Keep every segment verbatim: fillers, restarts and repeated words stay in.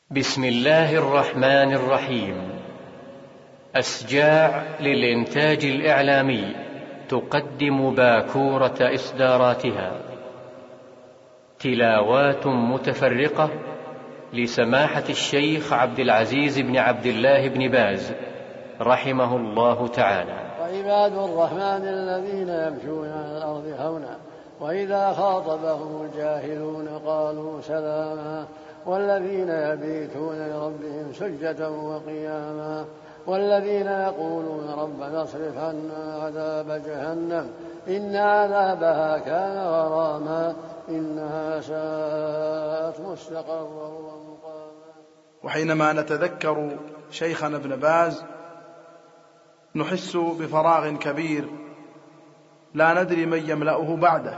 بسم الله الرحمن الرحيم. أسجاع للإنتاج الإعلامي تقدم باكورة إصداراتها تلاوات متفرقة لسماحة الشيخ عبد العزيز بن عبد الله بن باز رحمه الله تعالى. وعباد الرحمن الذين يمشون على الأرض هونا وإذا خاطبهم الجاهلون قالوا سلاما والذين يبيتون لربهم سجدا وقياما والذين يقولون ربنا اصرف عنا عذاب جهنم إن عذابها كان غراما إنها ساءت مستقرا ومقاما. وحينما نتذكر شيخنا ابن باز نحس بفراغ كبير لا ندري من يملأه بعده.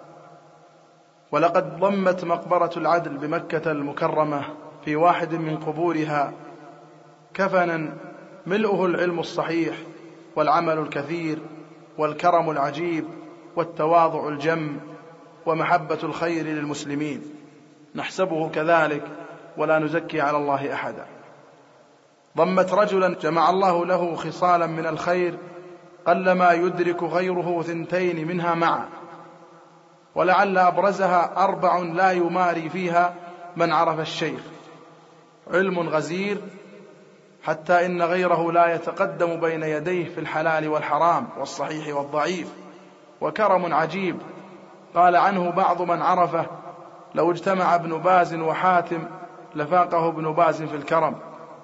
ولقد ضمت مقبرة العدل بمكة المكرمة في واحد من قبورها كفنا ملؤه العلم الصحيح والعمل الكثير والكرم العجيب والتواضع الجم ومحبة الخير للمسلمين، نحسبه كذلك ولا نزكي على الله أحدا. ضمت رجلا جمع الله له خصالا من الخير قلما يدرك غيره ثنتين منها معا، ولعل أبرزها أربع لا يماري فيها من عرف الشيخ: علم غزير حتى إن غيره لا يتقدم بين يديه في الحلال والحرام والصحيح والضعيف، وكرم عجيب قال عنه بعض من عرفه: لو اجتمع ابن باز وحاتم لفاقه ابن باز في الكرم،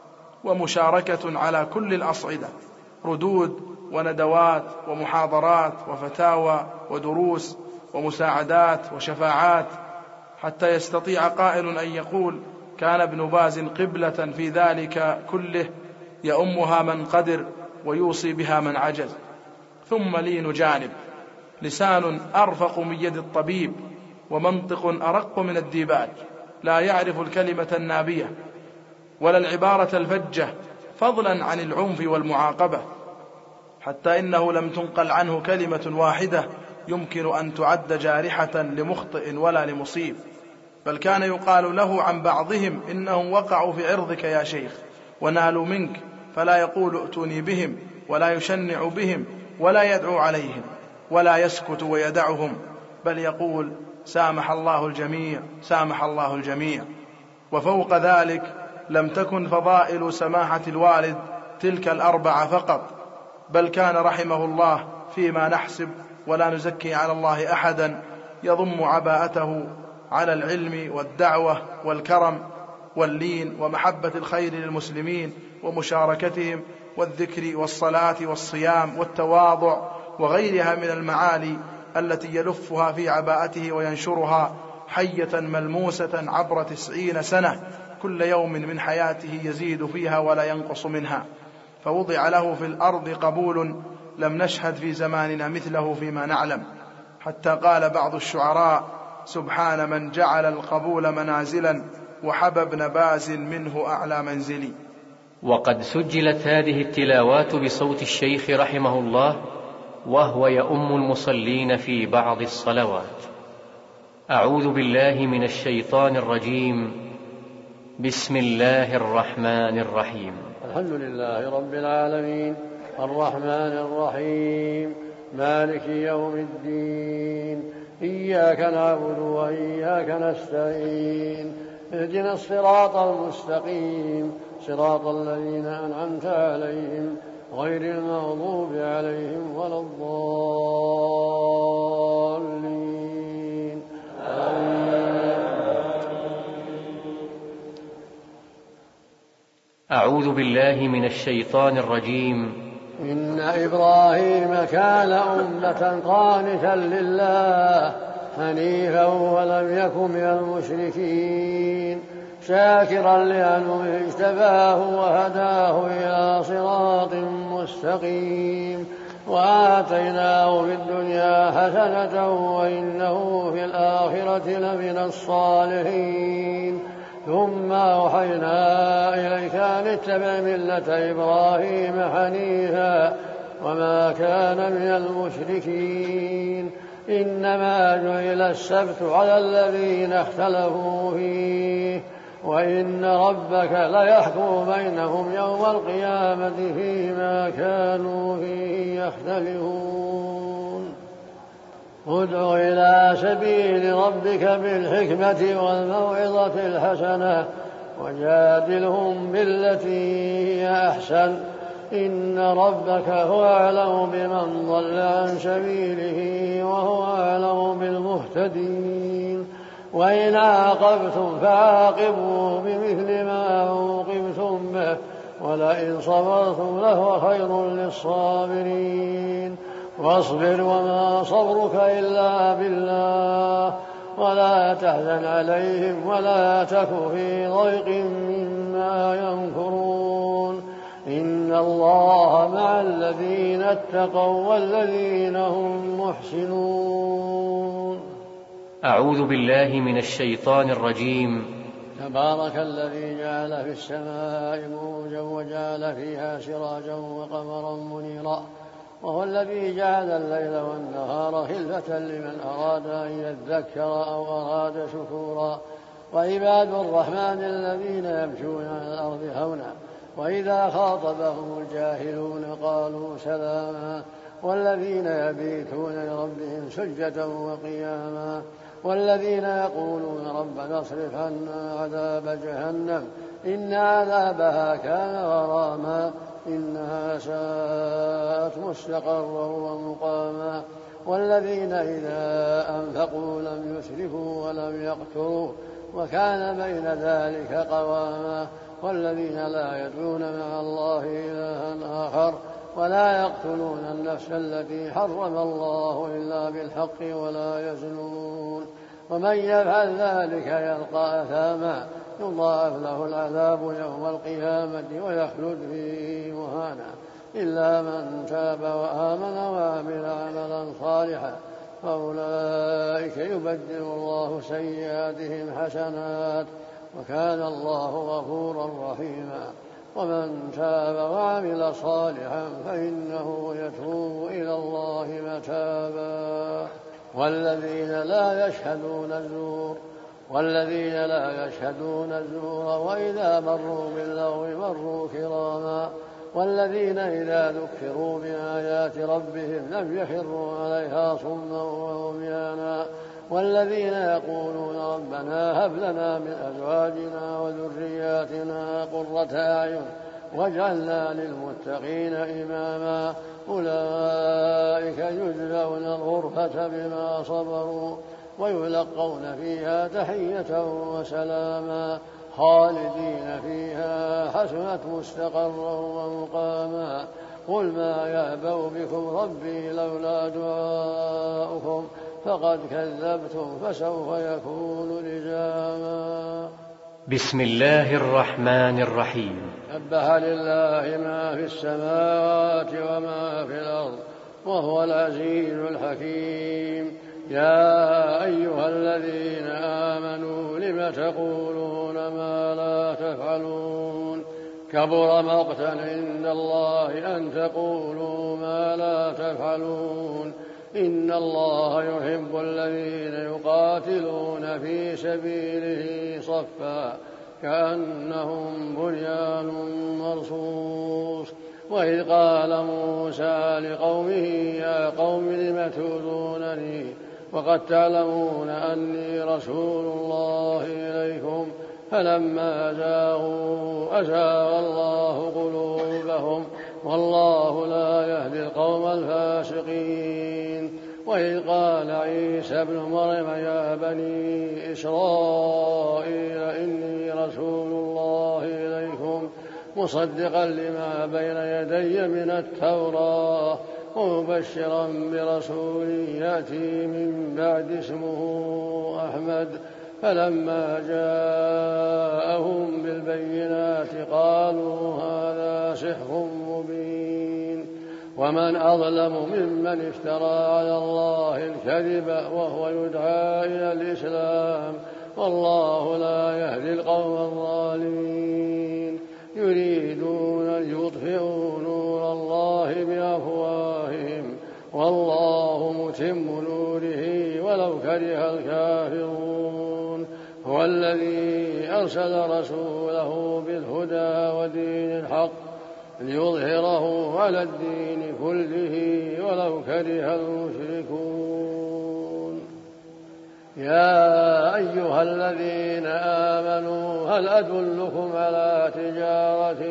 ومشاركة على كل الأصعدة، ردود وندوات ومحاضرات وفتاوى ودروس ومساعدات وشفاعات، حتى يستطيع قائل أن يقول: كان ابن باز قبلة في ذلك كله، يؤمها من قدر ويوصي بها من عجز. ثم لين جانب، لسان أرفق من يد الطبيب، ومنطق أرق من الديباج، لا يعرف الكلمة النابية ولا العبارة الفجة، فضلا عن العنف والمعاقبة، حتى إنه لم تنقل عنه كلمة واحدة يمكن أن تعد جارحة لمخطئ ولا لمصيب، بل كان يقال له عن بعضهم: إنهم وقعوا في عرضك يا شيخ ونالوا منك، فلا يقول ائتوني بهم ولا يشنع بهم ولا يدعو عليهم ولا يسكت ويدعهم، بل يقول: سامح الله الجميع سامح الله الجميع. وفوق ذلك لم تكن فضائل سماحة الوالد تلك الأربعة فقط، بل كان رحمه الله فيما نحسب ولا نزكي على الله أحدا يضم عباءته على العلم والدعوة والكرم واللين ومحبة الخير للمسلمين ومشاركتهم والذكر والصلاة والصيام والتواضع وغيرها من المعالي التي يلفها في عباءته وينشرها حية ملموسة عبر تسعين سنة، كل يوم من حياته يزيد فيها ولا ينقص منها. فوضع له في الأرض قبول لم نشهد في زماننا مثله فيما نعلم، حتى قال بعض الشعراء: سبحان من جعل القبول منازلا وحبى ابن باز منه أعلى منزلي. وقد سجلت هذه التلاوات بصوت الشيخ رحمه الله وهو يؤم المصلين في بعض الصلوات. أعوذ بالله من الشيطان الرجيم. بسم الله الرحمن الرحيم. الحمد لله رب العالمين الرحمن الرحيم مالك يوم الدين إياك نعبد وإياك نستعين اهدنا الصراط المستقيم صراط الذين أنعمت عليهم غير المغضوب عليهم ولا الضالين آمين. أعوذ بالله من الشيطان الرجيم. إن إبراهيم كان أمة قانتا لله حنيفا ولم يكن من المشركين شاكرا لأنعمه اجتباه وهداه إلى صراط مستقيم وآتيناه في الدنيا حسنة وإنه في الآخرة لمن الصالحين ثم أوحينا إليك أن اتبع ملة إبراهيم حنيفا وما كان من المشركين إنما جعل السبت على الذين اختلفوا فيه وإن ربك ليحكم بينهم يوم القيامة فيما كانوا فيه يختلفون ادع إلى سبيل ربك بالحكمة والموعظة الحسنة وجادلهم بالتي هي أحسن إن ربك هو أعلم بمن ضل عن سبيله وهو أعلم بالمهتدين وإن عاقبتم فعاقبوا بمثل ما عوقبتم به ولئن صبرتم لهو خير للصابرين واصبر وما صبرك إلا بالله ولا تحزن عليهم ولا تك في ضيق مما يمكرون إن الله مع الذين اتقوا والذين هم محسنون. أعوذ بالله من الشيطان الرجيم. تبارك الذي جعل في السماء بروجا وجعل فيها سراجا وقمرا منيرا وهو الذي جعل الليل والنهار خلفة لمن أراد أن يذكر أو أراد شكورا وعباد الرحمن الذين يمشون على الأرض هونا وإذا خاطبهم الجاهلون قالوا سلاما والذين يبيتون لربهم سجدا وقياما والذين يقولون ربنا اصرف عنا عذاب جهنم إن عذابها كان غراما إنها ساءت مستقرا ومقاما والذين إذا أنفقوا لم يسرفوا ولم يقتروا وكان بين ذلك قواما والذين لا يدعون مع الله إلها آخر ولا يقتلون النفس التي حرم الله إلا بالحق ولا يزنون ومن يفعل ذلك يلقى أثاما يضاعف له العذاب يوم القيامة ويخلد فيه مهانا إلا من تاب وآمن وعمل عملا صالحا فأولئك يبدل الله سيئاتهم حسنات وكان الله غفورا رحيما ومن تاب وعمل صالحا فإنه يتوب إلى الله متابا والذين لا يشهدون الزور والذين لا يشهدون الزور وإذا مروا باللغو مروا كراما والذين إذا ذكروا بآيات ربهم لم يخروا عليها صما وعميانا والذين يقولون ربنا هب لنا من أزواجنا وذرياتنا قرة أعين واجعلنا للمتقين إماما أولئك يجزون الغرفة بما صبروا ويلقون فيها تحية وسلاما خالدين فيها حسنت مستقرا ومقاما قل ما يأبأ بكم ربي لولا دعاؤكم فقد كذبتم فسوف يكون لزاما. بسم الله الرحمن الرحيم. سبح لله ما في السماوات وما في الأرض وهو العزيز الحكيم. يا أيها الذين آمنوا لم تقولون ما لا تفعلون كبر مقتا عند الله أن تقولوا ما لا تفعلون إن الله يحب الذين يقاتلون في سبيله صفا كأنهم بنيان مرصوص. وإذ قال موسى لقومه يا قوم لم تؤذونني وقد تعلمون أني رسول الله إليكم فلما زاغوا أزاغ الله قلوبهم والله لا يهدي القوم الفاسقين. وإذ قال عيسى ابن مريم يا بني إسرائيل إني رسول الله إليكم مصدقا لما بين يدي من التوراة ومبشرا برسول يأتي من بعد اسمه أحمد فلما جاءهم بالبينات قالوا هذا سحر مبين. ومن أظلم ممن افترى على الله الكذب وهو يدعى إلى الإسلام والله لا يهدي القوم الظالمين. يريدون أن يطفئوا نور الله بأفواههم والله متم نوره ولو كره الكافرون. هو الذي الذي أرسل رسوله بالهدى ودين الحق ليظهره على الدين كله ولو كره المشركون. يا أيها الذين آمنوا هل أدلكم على تجارة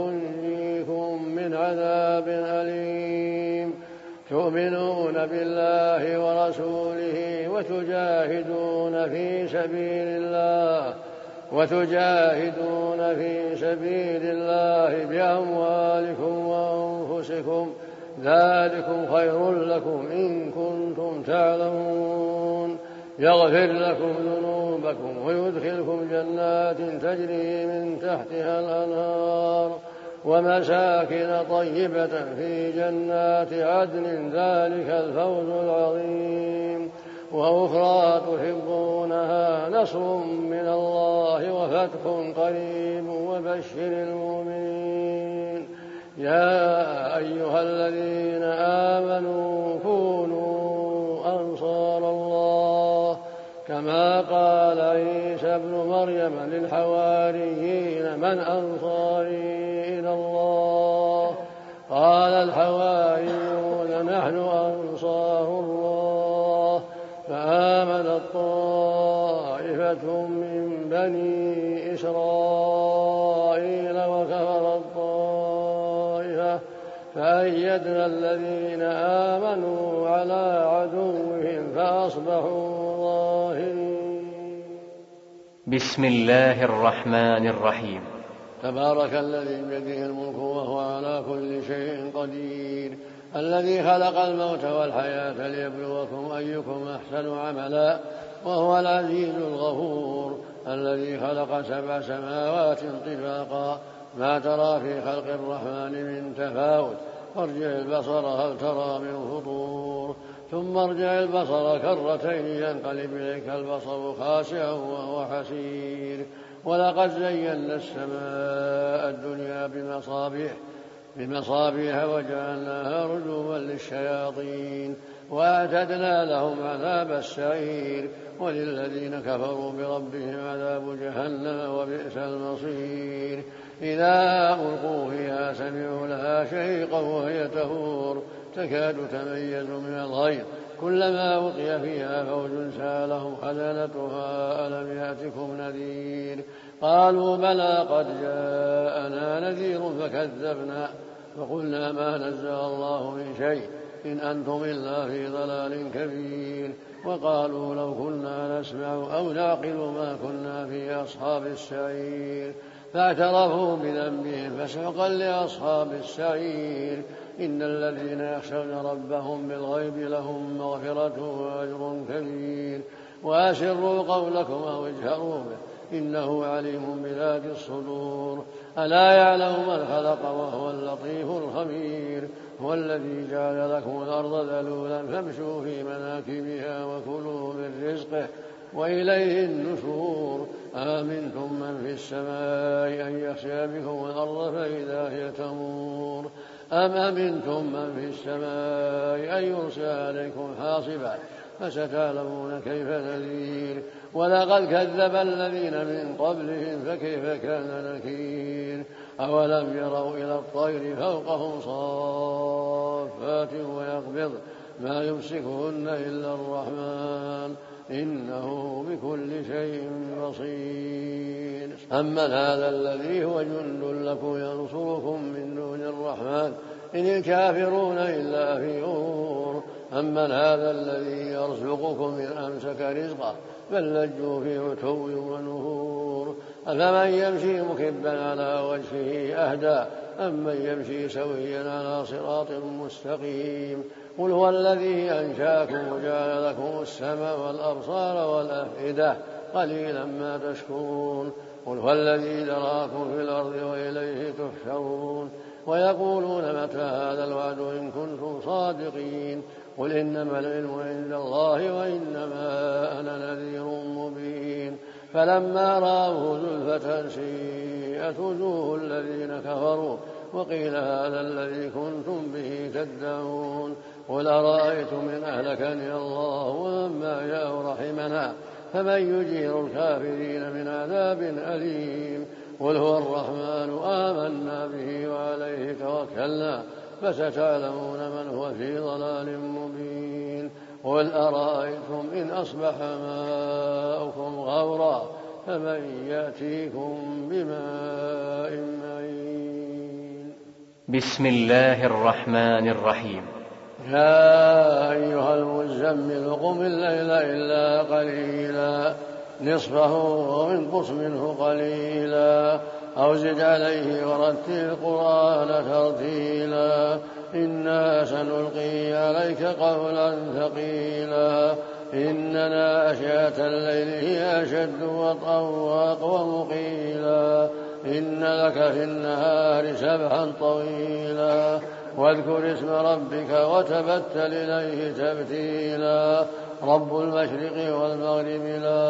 تنجيكم من عذاب أليم تؤمنون بالله ورسوله وتجاهدون في سبيل الله وتجاهدون في سبيل الله بأموالكم وأنفسكم ذلكم خير لكم إن كنتم تعلمون يغفر لكم ذنوبكم ويدخلكم جنات تجري من تحتها الأنهار ومساكن طيبة في جنات عدن ذلك الفوز العظيم وأخرى تحبونها نصر من الله وفتح قريب وبشر المؤمنين. يا أيها الذين آمنوا كونوا أنصار الله كما قال عيسى ابن مريم للحواريين من أنصاري إلى الله قال الحواريون نحن أنصار الله فآمنت طائفة من بني إسرائيل وكفرت طائفة فأيدنا الذين آمنوا على عدوهم فأصبحوا ظاهرين. بسم الله الرحمن الرحيم. تبارك الذي بيده الملك وهو على كل شيء قدير الذي خلق الموت والحياة ليبلوكم أيكم أحسن عملا وهو العزيز الغفور الذي خلق سبع سماوات طباقا ما ترى في خلق الرحمن من تفاوت وارجع البصر هل ترى من فطور ثم ارجع البصر كرتين ينقلب إليك البصر خاسئا وهو حسير ولقد زينا السماء الدنيا بمصابيح بمصابيح وجعلناها رجوما للشياطين وأعتدنا لهم عذاب السعير وللذين كفروا بربهم عذاب جهنم وبئس المصير. إذا ألقوا فيها سمعوا لها شهيقا وهي تفور تكاد تميز من الغيظ كلما ألقي فيها فوج سألهم خزنتها ألم يأتكم نذير قالوا بلى قد جاءنا نذير فكذبنا فقلنا ما نزل الله من شيء إن أنتم إلا في ضلال كبير وقالوا لو كنا نسمع أو نعقل ما كنا في أصحاب السعير فاعترفوا بذنبهم فسحقا لأصحاب السعير. إن الذين يخشون ربهم بالغيب لهم مغفرة وأجر كبير وأسروا قولكم أو اجهروا به إنه عليم بذات الصدور. ألا يعلم من خلق وهو اللطيف الخبير. هو الذي جعل لكم الأرض ذلولا فامشوا في مناكبها وكلوا من رزقه وإليه النشور. آمنتم من في السماء أن يخسف بكم الأرض فإذا هي تمور أم أمنتم من في السماء أن يرسل عليكم حاصبا فستعلمون كيف نذير. ولقد كذب الذين من قبلهم فكيف كان نكير. أولم يروا إلى الطير فوقهم صافات ويقبض ما يمسكهن إلا الرحمن إنه بكل شيء بصير. أمن هذا الذي هو جند لكم ينصركم من دون الرحمن إن الكافرون إلا في غرور. أمن هذا الذي يرزقكم إن أمسك رزقه بل لجوا في عتو ونفور. أفمن يمشي مكبا على وجهه أهدى أمن يمشي سويا على صراط مستقيم. قل هو الذي أنشاكم وجعل لكم السمع والأبصار والأفئدة قليلا ما تشكرون. قل هو الذي ذراكم في الأرض وإليه تحشرون. ويقولون متى هذا الوعد إن كنتم صادقين. قل إنما العلم عند الله وإنما أنا نذير مبين. فلما رأوه زلفة سيئت وجوه الذين كفروا وقيل هذا الذي كنتم به تدعون. قل أرأيتم إن أهلكني الله ومن معي أو رحمنا فمن يجير الكافرين من عذاب أليم قل هو الرحمن آمنا به وعليه توكلنا فستعلمون من هو في ضلال مبين قل أرأيتم إن أصبح ماؤكم غورا فمن يأتيكم بماء معين. بسم الله الرحمن الرحيم. يا أيها المزمل قم الليل إلا قليلا نصفه وانقص منه قليلا أو زد عليه ورتل القرآن ترتيلا إنا سنلقي عليك قولا ثقيلا إن ناشئة الليل هي أشد وطئا وأقوم قيلا إن لك في النهار سبحا طويلا واذكر اسم ربك وتبتل إليه تبتيلا رب المشرق والمغرب لا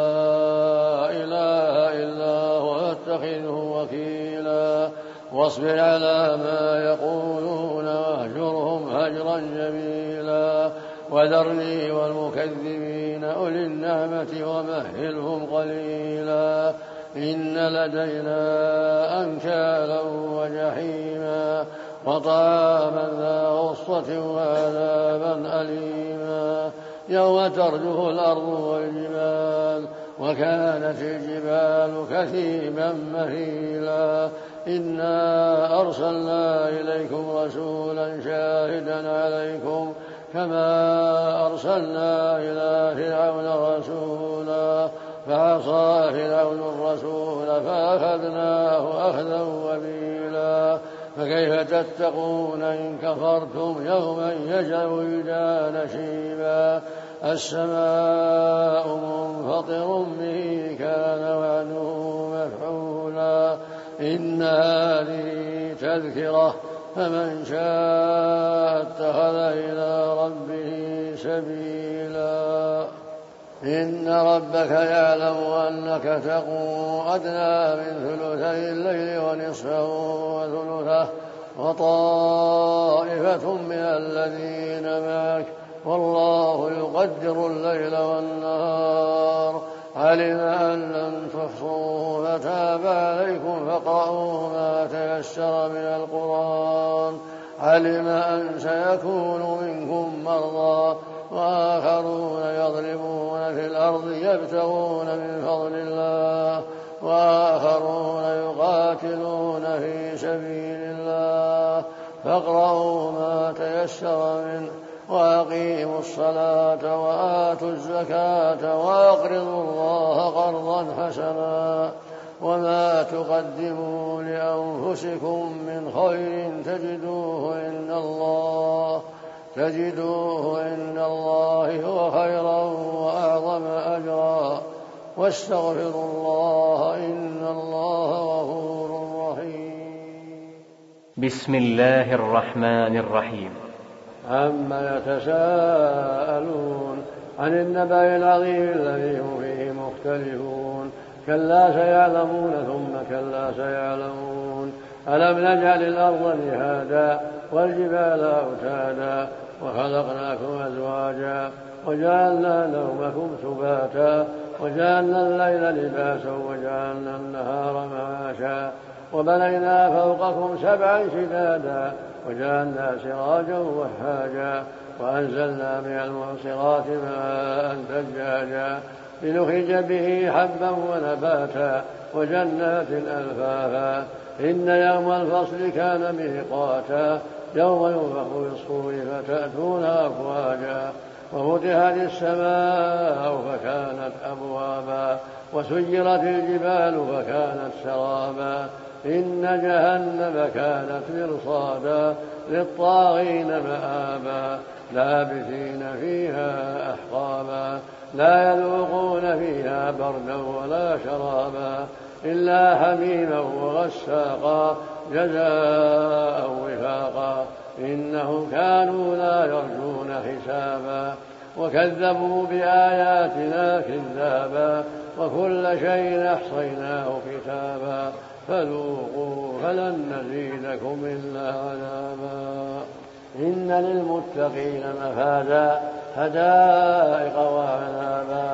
إله إلا هو فاتخذه وكيلا واصبر على ما يقولون واهجرهم هجرا جميلا وذرني والمكذبين أولي النعمة ومهلهم قليلا إن لدينا أنكالا وجحيما وطعاما ذا غصة وعذابا أليما يوم ترجف الأرض والجبال وكانت الجبال كثيبا مهيلا إنا أرسلنا إليكم رسولا شاهدا عليكم كما أرسلنا إلى فرعون رسولا فعصى فرعون الرسول فأخذناه أخذا وبيلا فكيف تتقون إن كفرتم يوما يجعل الولدان شيبا السماء منفطر به كان وعده مفعولا إن هذه تذكرة فمن شاء اتخذ إلى ربه سبيلا إن ربك يعلم أنك تقوم أدنى من ثلثي الليل ونصفه وثلثه وطائفة من الذين معك والله يقدر الليل والنهار علم أن لن تحصوا فتاب عليكم فاقرؤوا ما تيسر من القرآن علم أن سيكون منكم مرضى وآخرون يضربون في الأرض يبتغون من فضل الله وآخرون يقاتلون في سبيل الله فاقرؤوا ما تيسر منه وأقيموا الصلاة وآتوا الزكاة وأقرضوا الله قرضا حسنا وما تقدموا لأنفسكم من خير تجدوه عند الله تجدوه عند الله هو خيرا وأعظم أجرا واستغفروا الله إن الله غفور رحيم. بسم الله الرحمن الرحيم. عما يتساءلون عن النبأ العظيم الذي هم فيه مختلفون كلا سيعلمون ثم كلا سيعلمون ألم نجعل الأرض مهادا والجبال أوتادا وخلقناكم أزواجا وجعلنا نومكم سباتا وجعلنا الليل لباسا وجعلنا النهار معاشا وبنينا فوقكم سبعا شدادا وجعلنا سراجا وهاجا وأنزلنا من المعصرات ماء ثجاجا لنخرج به حبا ونباتا وجنات ألفافا إن يوم الفصل كان ميقاتا يوم ينفخ في الصور فتأتون أفواجا وفتحت السماء فكانت أبوابا وسيرت الجبال فكانت سرابا إن جهنم كانت مرصادا للطاغين مآبا لابثين فيها أحقابا لا يذوقون فيها بردا ولا شرابا إلا حميما وغساقا جزاء وفاقا إنهم كانوا لا يرجون حسابا وكذبوا بآياتنا كذابا وكل شيء أحصيناه كتابا فذوقوا فلن نزيدكم إلا عذابا إن للمتقين مفازا حدائق وأعنابا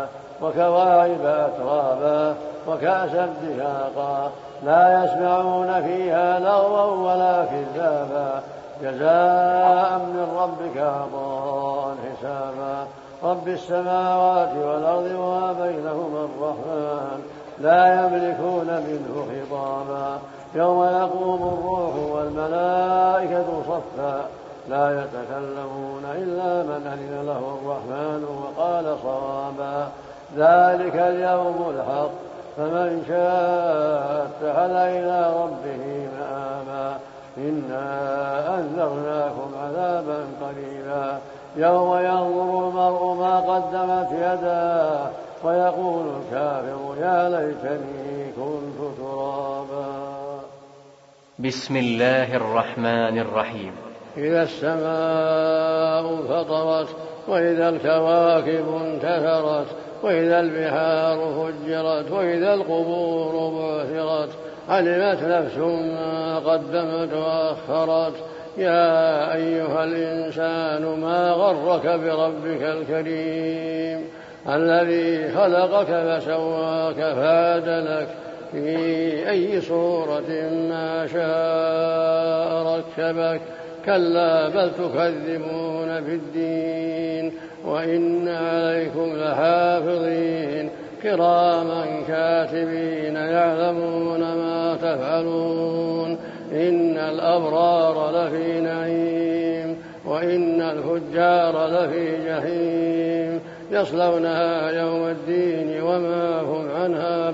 وكواعب أترابا وكأسا دهاقا لا يسمعون فيها لغوا ولا كذابا جزاء من ربك عطاء حسابا رب السماوات والأرض وما بينهما الرحمن لا يملكون منه خطابا يوم يقوم الروح والملائكة صفا لا يتكلمون إلا من أذن له الرحمن وقال صوابا ذلك اليوم الحق فمن شاء اتخذ إلى ربه مآبا إنا أنذرناكم عذابا قريبا يوم ينظر المرء ما قدمت يداه ويقول الكافر يا ليتني كنت ترابا. بسم الله الرحمن الرحيم. إذا السماء فطرت وإذا الكواكب انتثرت وإذا البحار فجرت وإذا القبور بعثرت علمت نفس ما قدمت وأخرت يا أيها الإنسان ما غرك بربك الكريم الذي خلقك فسواك فعدلك في أي صورة ما شاء ركبك كلا بل تكذبون بالدين وإن عليكم لحافظين كراما كاتبين يعلمون ما تفعلون إن الأبرار لفي نعيم وإن الفجار لفي جحيم يصلونها يوم الدين وما هم عنها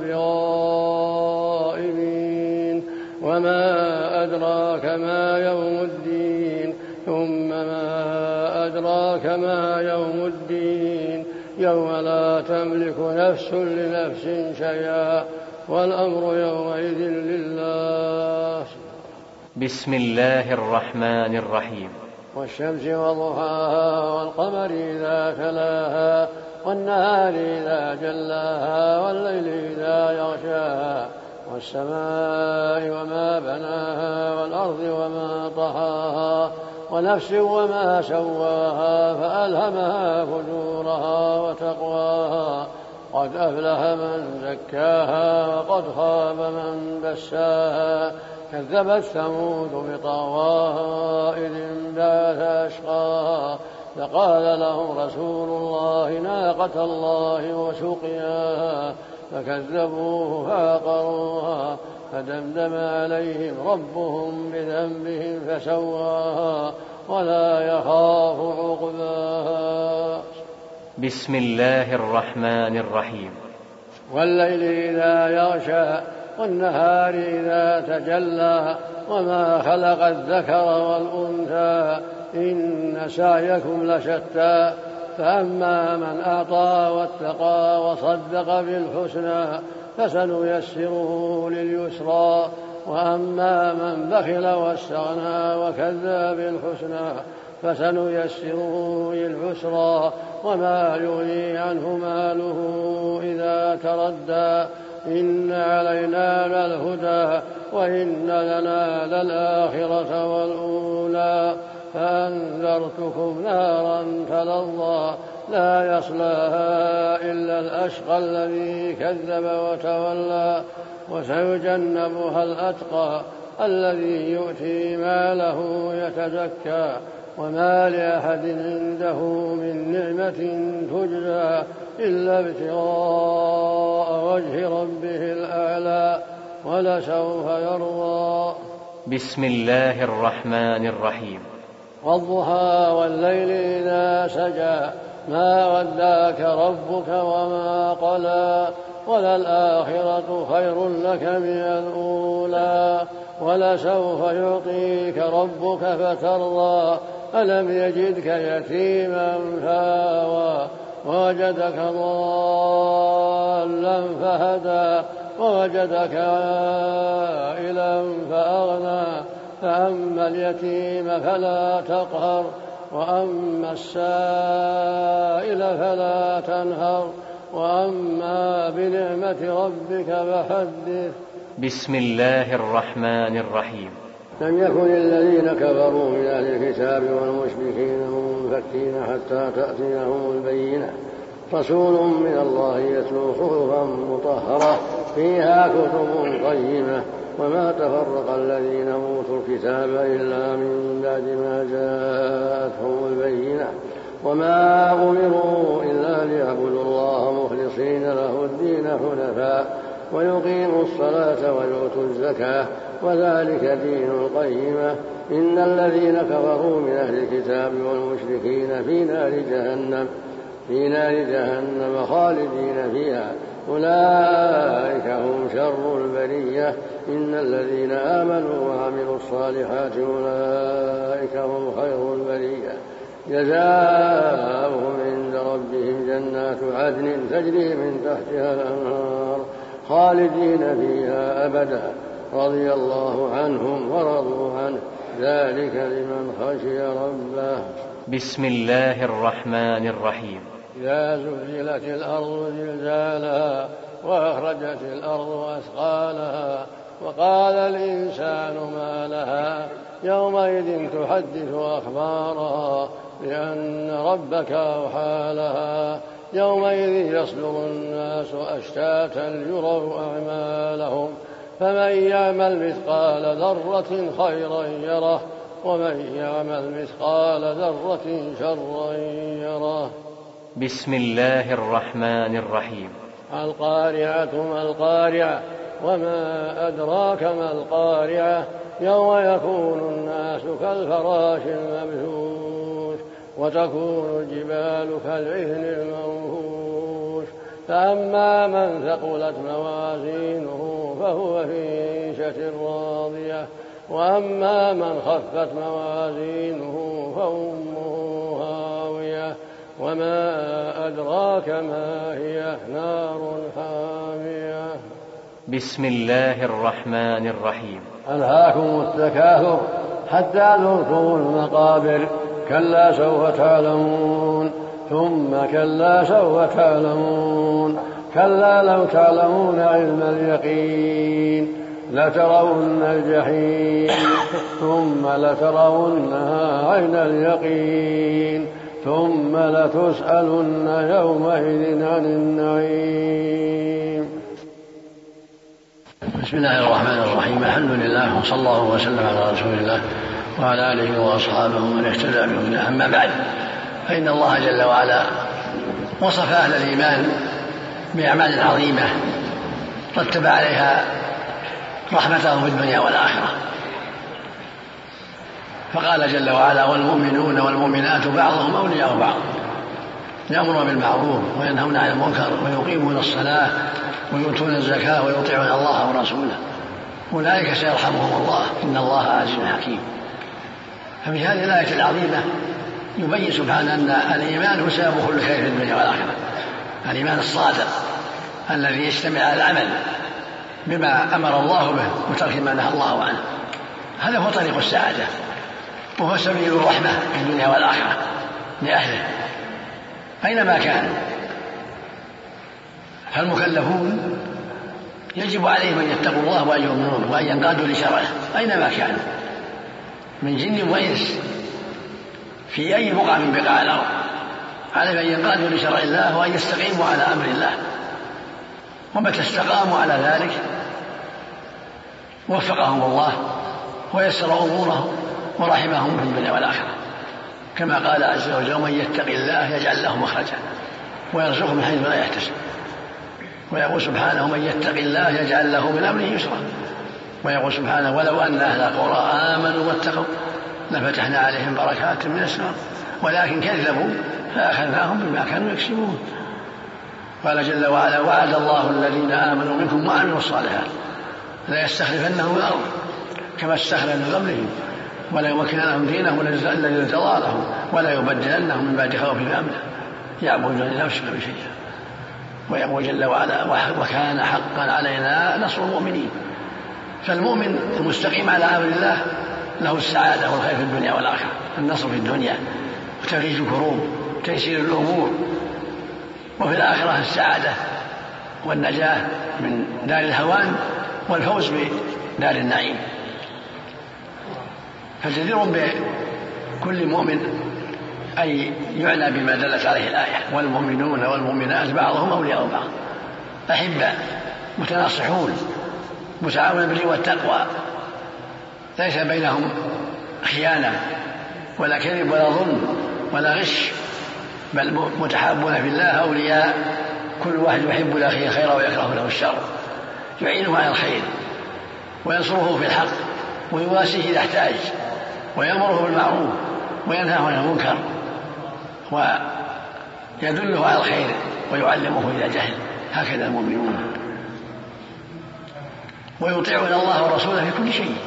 بغائبين وما أدراك ما يوم الدين ثم ما أدراك ما يوم الدين يوم لا تملك نفس لنفس شيئا والأمر يومئذ لله. بسم الله الرحمن الرحيم. والشمس وضحاها والقمر إذا تلاها والنهار إذا جلاها والليل إذا يغشاها والسماء وما بناها والأرض وما طحاها ونفس وما سواها فألهمها فجورها وتقواها قد أفلح من زكاها وقد خاب من دساها كذبت ثمود بطغواها إذ انبعث أشقاها فقال لهم رسول الله ناقة الله وسقياها فكذبوه فعقروها فدمدم عليهم ربهم بذنبهم فسواها ولا يخاف عقباها. بسم الله الرحمن الرحيم. والليل إذا يغشى والنهار إذا تجلى وما خلق الذكر والأنثى إن سعيكم لشتى فأما من أعطى واتقى وصدق بالحسنى فسنيسره لليسرى وأما من بخل واستغنى وكذب بالحسنى فسنيسره للعسرى وما يغني عنه ماله إذا تردى إن علينا للهدى وإن لنا للآخرة والأولى فأنذرتكم نارا تلظى لا يصلاها إلا الأشقى الذي كذب وتولى وسيجنبها الأتقى الذي يؤتي ماله يتزكى وما لأحد عنده من نعمة تجزى إلا ابتغاء وجه ربه الأعلى ولسوف يرضى. بسم الله الرحمن الرحيم. والضحى والليل إذا سجى ما وداك ربك وما قلى وللآخرة خير لك من الأولى ولسوف يعطيك ربك فترضى ألم يجدك يتيما فآوى ووجدك ضالا فهدى ووجدك عائلا فأغنى فأما اليتيم فلا تقهر وأما السائل فلا تنهر وأما بنعمة ربك فحدث. بسم الله الرحمن الرحيم. لم يكن الذين كفروا من أهل الكتاب والمشركين منفكين حتى تأتيهم البينة رسول من الله يتلو صحفا مطهرة فيها كتب قيمة وما تفرق الذين أوتوا الكتاب إلا من بعد ما جاءتهم البينة وما أمروا إلا ليعبدوا الله مخلصين له الدين حنفاء ويقيموا الصلاة ويؤتوا الزكاة وذلك دين القيمة إن الذين كفروا من أهل الكتاب والمشركين في نار جهنم في نار جهنم خالدين فيها أولئك هم شر البرية إن الذين آمنوا وعملوا الصالحات أولئك هم خير البرية جزاؤهم عند ربهم جنات عدن تجري من تحتها الأنهار خالدين فيها أبدا رضي الله عنهم ورضوا عنه ذلك لمن خشي ربه. بسم الله الرحمن الرحيم. إذا زلزلت الأرض زلزالها وأخرجت الأرض أثقالها وقال الإنسان ما لها يومئذ تحدث أخبارها لأن ربك أوحى لها يومئذ يصدر الناس أشتاتا ليروا أعمالهم فمن يعمل مثقال ذرة خيرا يره ومن يعمل مثقال ذرة شرا يره. بسم الله الرحمن الرحيم. القارعة ما القارعة وما أدراك ما القارعة يوم يكون الناس كالفراش المبثوث وتكون الجبال كالعهن المنفوش فأما من ثقلت موازينه فهو في عيشة راضية وأما من خفت موازينه فأمه هاوية وما أدراك ما هي نار حامية. بسم الله الرحمن الرحيم. ألهاكم التكاثر حتى زرتم المقابر كلا سوف تعلمون ثم كلا سوف تعلمون كلا لو تعلمون علم اليقين لترون الجحيم ثم لترونها عين اليقين ثم لتسألن يومئذ عن النعيم. بسم الله الرحمن الرحيم. الحمد لله وصلى الله وسلم على رسول الله وعلى آله وأصحابه ومن اهتدى بهداه. أما بعد فإن الله جل وعلا وصف أهل الإيمان بأعمال عظيمة رتب عليها رحمته في الدنيا والآخرة فقال جل وعلا والمؤمنون والمؤمنات بعضهم أولياء بعض يأمرون بالمعروف وينهون عن المنكر ويقيمون الصلاة ويؤتون الزكاة ويطيعون الله ورسوله أولئك سيرحمهم الله إن الله عزيز حكيم. ففي هذه الآية العظيمة يبين سبحانه أن الإيمان هو سبب كل خير في الدنيا والآخرة. الإيمان الصادق الذي يجتمع على العمل بما أمر الله به وترك ما نهى الله عنه هذا هو طريق السعادة وهو سبيل الرحمة في الدنيا والآخرة لأهله أينما كانوا. فالمكلفون يجب عليهم أن يتقوا الله وأن يؤمنون وأن ينقادوا لشرعه أينما كانوا من جن وإنس في أي بقعة من بقاع الأرض عليهم أن ينقادوا لشرع الله وأن يستقيموا على أمر الله ومتى استقاموا على ذلك وفقهم الله ويسر أمورهم ورحمهم في الدنيا والآخرة كما قال عز وجل ومن يتق الله يجعل له مخرجا ويرزقه من حيث لا يحتسب ويقول سبحانه من يتق الله يجعل له من أمره يسرا ويقول سبحانه ولو أن أهل القرى آمنوا واتقوا لفتحنا عليهم بركات من السماء ولكن كذبوا فأخذناهم بما كانوا يكسبون. قال جل وعلا وعد الله الذين آمنوا منكم وعملوا الصالحات لا يستخلفنهم الأرض كما استخلف من قبلهم ولا يمكن لهم دينهم الذي ارتضى لهم ولا يبدلنهم من بعد خوفهم أمنا يعبدون لا يشركون به شيئا. ويقول جل وعلا وكان حقا علينا نصر المؤمنين. فالمؤمن المستقيم على أمر الله له السعادة والخير في الدنيا والآخرة النصر في الدنيا وتفريج الكروب وتيسير الأمور وفي الآخرة السعادة والنجاة من دار الهوان والفوز بدار النعيم. فجدير بكل مؤمن أي يعنى بما دلت عليه الآية: والمؤمنون والمؤمنات بعضهم أولياء بعض، أحبة متناصحون متعاون بالبر والتقوى، ليس بينهم خيانة ولا كذب ولا ظلم ولا غش، بل متحابون في الله أولياء، كل واحد يحب لأخيه الخير ويكره له الشر، يعينه على الخير وينصره في الحق ويواسيه إذا احتاج ويأمره بالمعروف وينهاه عن المنكر ويدله على الخير ويعلمه إذا جهل. هكذا المؤمنون، ويطيعون الله ورسوله في كل شيء.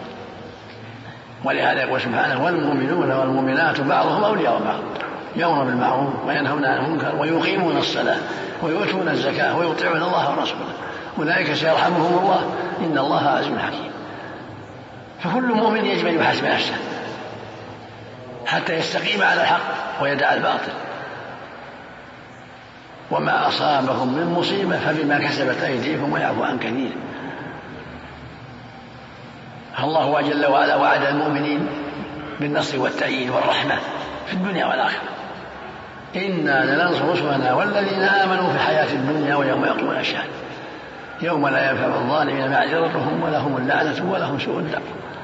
ولهذا يقول سبحانه: والمؤمنون والمؤمنات بعضهم أولياء بعض، يأمرون بالمعروف وينهون عن المنكر ويقيمون الصلاة ويؤتون الزكاة ويطيعون الله ورسوله، أولئك سيرحمهم الله إن الله عزيز حكيم. فكل مؤمن يجب أن يحاسب نفسه حتى يستقيم على الحق ويدع الباطل. وما أصابهم من مصيبة فبما كسبت أيديكم ويعفو عن كثير. الله جل وعلا وعد المؤمنين بالنصر والتأييد والرحمة في الدنيا والآخرة: إنا لننصر رسلنا والذين آمنوا في الحياة الدنيا ويوم يقوم الأشهاد يوم لا ينفع الظالمين معذرتهم ولهم اللعنة ولهم سوء الدار.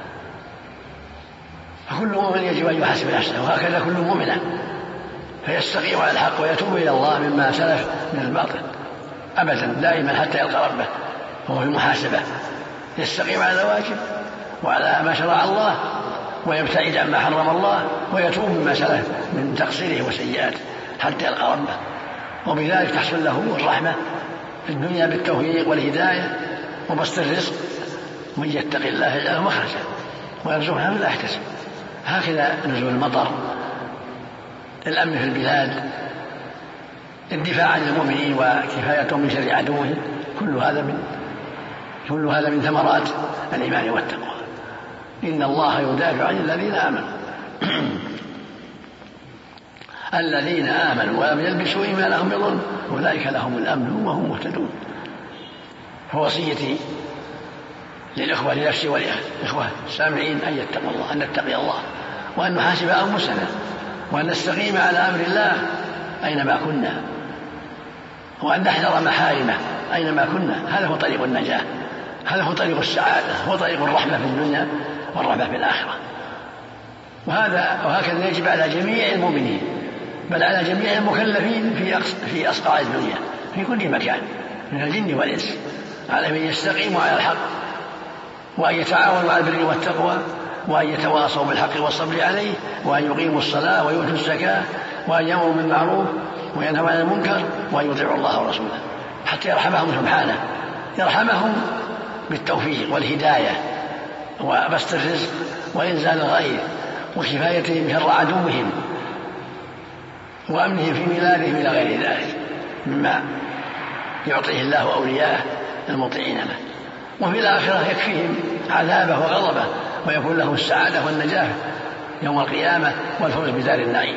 فكل مؤمن يجب أن يحاسب نفسه، وهكذا كل مؤمنة، فيستقيم على الحق ويتوب إلى الله مما سلف من الباطل أبدا دائما حتى يلقى ربه وهو في المحاسبة، يستقيم على الواجب وعلى ما شرع الله ويبتعد عما حرم الله ويتوب مما سلف من تقصيره وسيئاته حتى يلقى ربه، وبذلك تحصل له الرحمة في الدنيا بالتوفيق والهداية وبسط الرزق. من يتق الله يجعل مخرجا ويرزقه من لا يحتسب. هكذا نزول المطر، الأمن في البلاد، الدفاع عن المؤمنين وكفايتهم من شر عدوهم، كل هذا من كل هذا من ثمرات الإيمان والتقوى. إن الله يدافع عن الذين آمنوا الذين آمنوا ولم يلبسوا إيمانهم بظلم أولئك لهم الأمن وهم مهتدون. فوصيتي للإخوة لنفسي والإخوة السامعين أن يتقوا الله، أن نتقي الله، وأن نحاسب أنفسنا، وأن نستقيم على أمر الله أينما كنا، وأن نحذر محارمه أينما كنا. هذا هو طريق النجاة، هذا هو طريق السعادة، هو طريق الرحمة في الدنيا والرحمة في الآخرة. وهذا وهكذا يجب على جميع المؤمنين، بل على جميع المكلفين في أصقاع الدنيا في كل مكان من الجن والإنس، على من يستقيموا على الحق وأن يتعاونوا على البر والتقوى وأن يتواصوا بالحق والصبر عليه، وأن يقيموا الصلاة ويؤتوا الزكاة وأن يأمروا بالمعروف وينهوا عن المنكر وأن يطيعوا الله ورسوله حتى يرحمهم سبحانه، يرحمهم بالتوفيق والهداية وبسط الرزق وإنزال الغيث وكفايتهم شر عدوهم وأمنهم في ميلادهم إلى غير ذلك مما يعطيه الله أولياءه المطيعين له. وفي الآخرة يكفيهم عذابه وغضبه ويكون لهم السعادة والنجاة يوم القيامة والفوز بدار النعيم.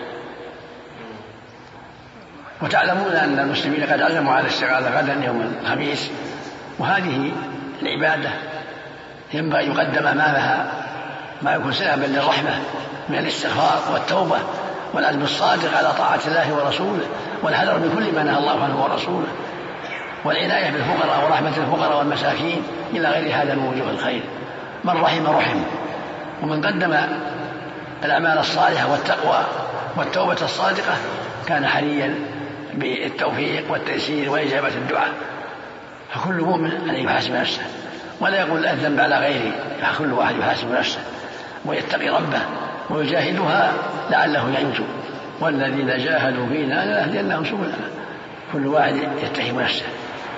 وتعلمون أن المسلمين قد عزموا على الاستغاثة غدا يوم الخميس، وهذه العبادة ينبغي يقدم أمامها ما يكون سببا للرحمة من الاستغفار والتوبة والعزم الصادق على طاعة الله ورسوله والحذر من كل ما نهى الله عنه ورسوله والعناية بالفقراء ورحمة الفقراء والمساكين إلى غير هذا من وجوه الخير. من رحم رحم، ومن قدم الأعمال الصالحة والتقوى والتوبة الصادقة كان حريا بالتوفيق والتيسير وإجابة الدعاء. فكل مؤمن أن يحاسب نفسه ولا يقول الذنب على غيره، كل واحد يحاسب نفسه ويتقي ربه ويجاهدها لعله ينجو، والذين جاهدوا فينا لنهدينهم سبلنا. كل واحد يتهم نفسه.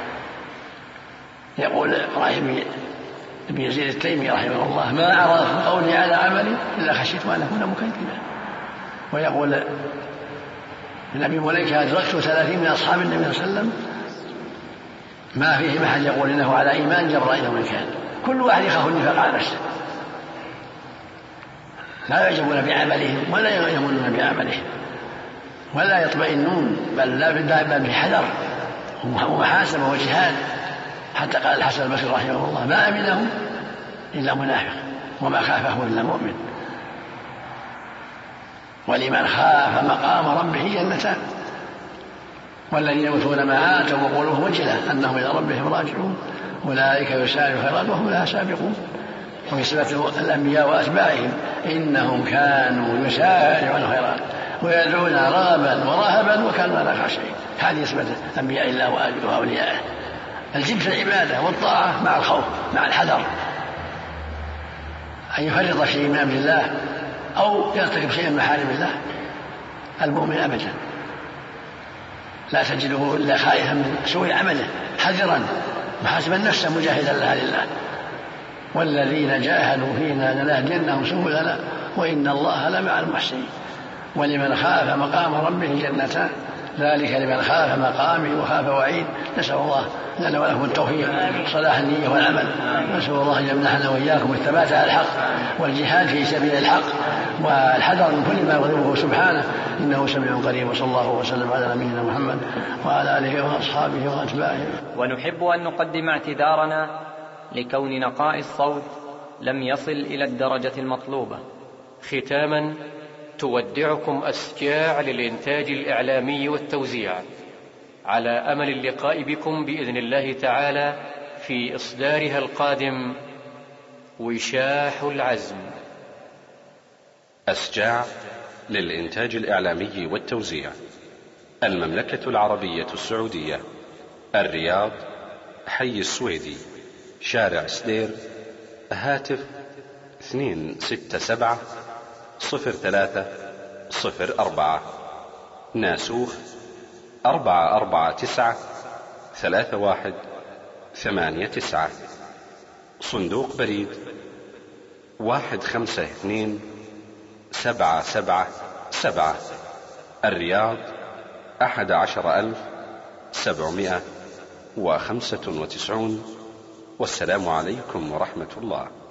يقول إبراهيم بن يزيد التيمي رحمه الله: ما أرى قولي على عملي إلا خشيت أن أكون مكذبا. ويقول النبي مليكة: أدركت ثلاثين من أصحاب النبي صلى الله عليه وسلم ما فيهم أحد يقول إنه على إيمان جبرائيل من كان. كل واحد يخاف النفاق على نفسه، لا يعجبون بعملهم ولا يمنون بعملهم ولا يطمئنون، بل لا بل بحذر ومحاسبة وجهاد. حتى قال الحسن البصري رحمه الله: ما أمنهم إلا منافق وما خافه إلا مؤمن. ولمن خاف مقام ربه جنتان والذين يؤتون ما آتوا وقلوبهم وجلة أنهم إلى ربهم راجعون أولئك يسارعون الخيرات وهم لها سابقون. وفي صفة الأنبياء وأتباعهم إنهم كانوا يسارعون الخيرات ويدعون رغبا ورهبا وكانوا لا خاشعين. هذه صفة أنبياء الله وأوليائه، الجد في العبادة والطاعة مع الخوف مع الحذر، أن يفرط شيء من أمر الله أو يرتكب شيئا من محارم الله. المؤمن أبدا لا تجده إلا خائفا من سوء عمله حذرا محاسبا نفسه مجاهدا لها لله. والذين جاهدوا فينا لنهدينهم سبلنا وإن الله لمع المحسنين. ولمن خاف مقام ربه جنتان ذلك لمن خاف مقامي وخاف وعيد. نسأل الله لنا ولكم التوفيق صلاح النية والعمل. نسأل الله أن يمنحنا وإياكم الثبات على الحق والجهاد في سبيل الحق والحذر من كل ما يغضبه سبحانه إنه سميع قريب. وصلى الله وسلم على نبينا محمد وعلى آله وأصحابه وأتباعه. ونحب أن نقدم اعتذارنا لكون نقاء الصوت لم يصل إلى الدرجة المطلوبة. ختاما تودعكم أسجاع للإنتاج الإعلامي والتوزيع على أمل اللقاء بكم بإذن الله تعالى في إصدارها القادم. وشاح العزم. أسجاع للإنتاج الإعلامي والتوزيع، المملكة العربية السعودية، الرياض، حي السويدي، شارع سدير، هاتف اثنين ستة سبعة صفر ثلاثة صفر أربعة، ناسوخ أربعة أربعة تسعة ثلاثة واحد ثمانية تسعة، صندوق بريد واحد خمسة اثنين سبعة سبعة سبعة، الرياض أحد عشر ألف سبعمائة وخمسة وتسعون. والسلام عليكم ورحمة الله.